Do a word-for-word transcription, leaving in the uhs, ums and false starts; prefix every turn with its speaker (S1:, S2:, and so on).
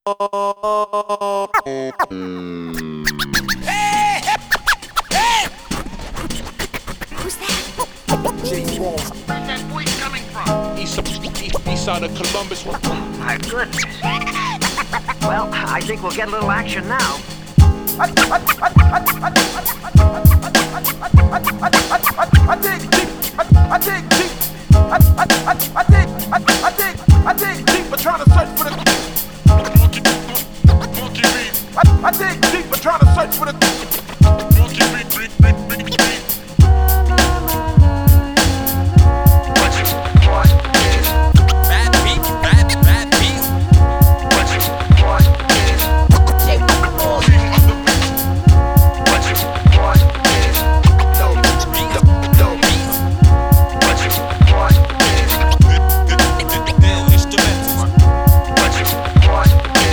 S1: James Wall. Where's that voice coming from? East, east, east side of Columbus.
S2: My goodness. Well, I think we'll get a little action now.
S3: I dig deep. I dig deep. I dig. I dig. I dig deep. But trying to search for the. I dig deep. But trying to search for the.